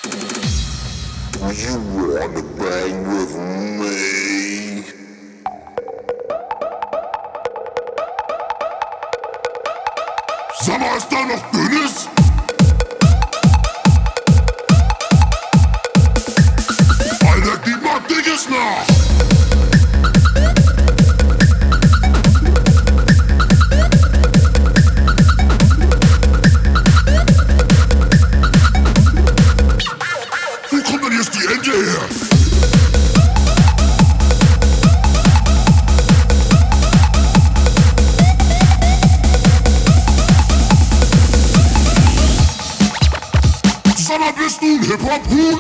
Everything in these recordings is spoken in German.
You wanna bang with me? Sag mal, ist da noch Dünnes? Alter, gib mal Dickes nach! Wo kommt denn jetzt die Ente her? Sag mal, bist du ein Hip-Hop-Huhn?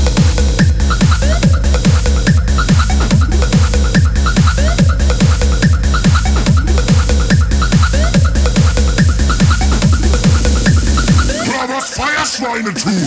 Hör, was Feierschweine tun!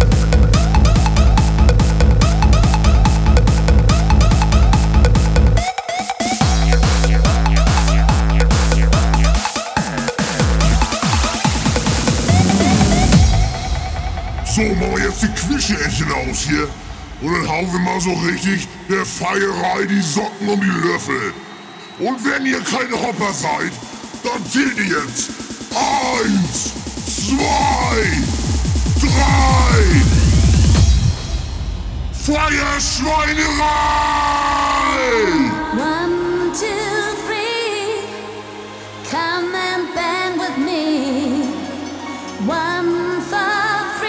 So, machen wir jetzt die Quischeentchen aus hier. Und dann hauen wir mal so richtig der Feierei die Socken um die Löffel. Und wenn ihr keine Hopper seid, dann zählt ihr jetzt. 1, 2, 3. Feierschweinerei! 1, 2, 3, come and bang with me. 1, 4, 3,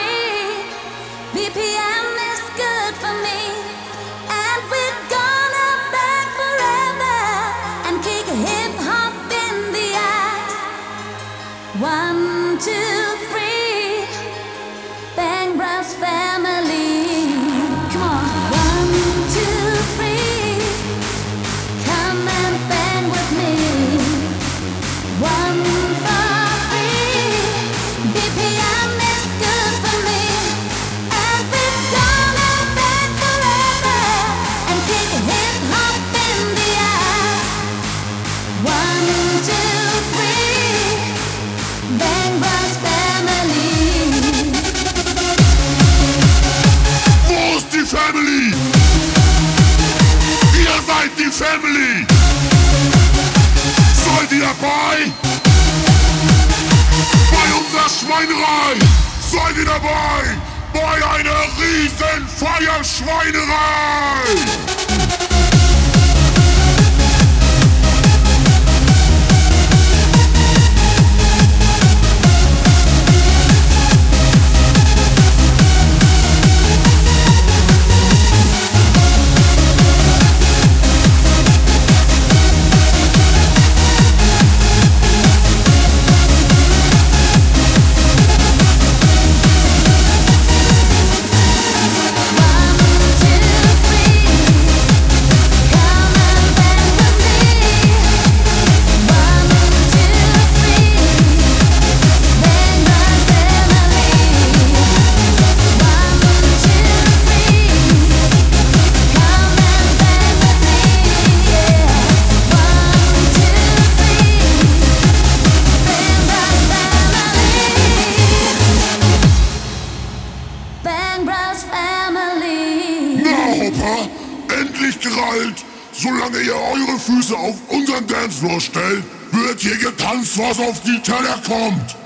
BPM is good for me. And we're gonna bang forever and kick hip hop in the ass. 1, 2, 3, Bang Bros family. Come on. 1, 2, 3. Come and bang with me. 1, 4, 3. BPM is good for me. And we're gonna bang forever and kick hip hop in the ass. 1, 2, 3. Bang Bros family. Wo ist die Family? Ihr seid die Family! Seid ihr dabei? Bei unserer Schweinerei! Seid ihr dabei? Bei einer riesen Feierschweinerei! Bang Bros family. Na, Hopper, endlich gerallt! Solange ihr eure Füße auf unseren Dancefloor stellt, wird hier getanzt, was auf die Teller kommt!